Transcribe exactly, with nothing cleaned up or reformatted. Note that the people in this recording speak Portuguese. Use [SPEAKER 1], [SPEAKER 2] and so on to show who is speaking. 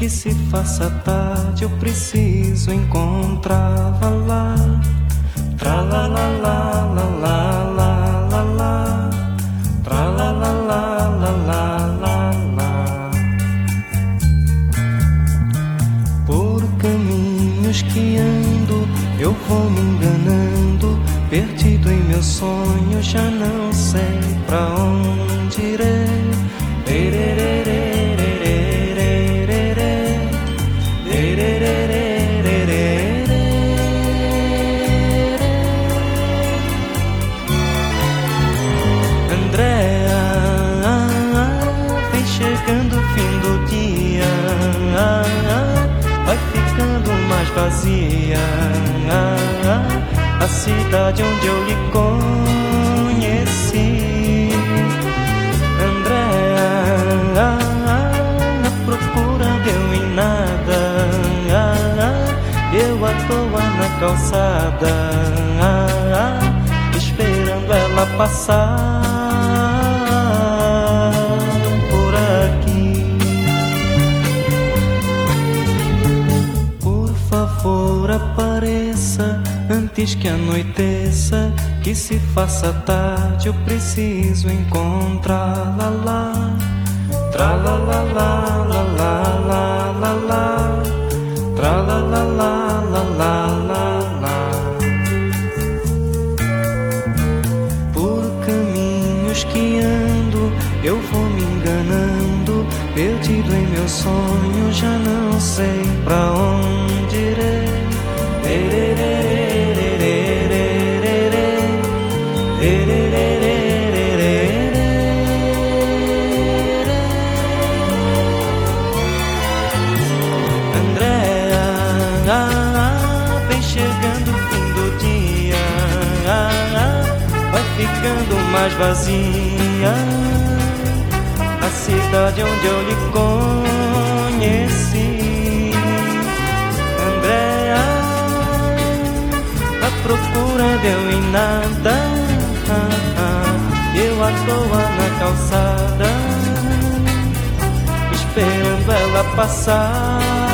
[SPEAKER 1] que se faça tarde, eu preciso encontrá-la lá. Tra la la la la la la la la. Tra la la la la la la la. Por caminhos que ando, eu vou me enganando, perdido em meus sonhos, já não sei pra onde irei. Andréa, vem chegando o fim do dia, vai ficando mais vazia a cidade onde eu lhe conheci. Andréa, a procura deu em nada, eu à toa na calçada, esperando ela passar por aqui. Por favor, apareça antes que anoiteça, que se faça tarde, eu preciso encontrá-la lá. Tra la la la la la la la la. Tra la la la la la la la. Por caminhos que ando, eu vou me enganando, perdido em meu sonho, já não sei pra onde irei. Andréa, vem chegando o fim do dia, vai ficando mais vazia a cidade onde eu lhe conheci. Andréa, a procura deu em nada, eu à toa na calçada, esperando ela passar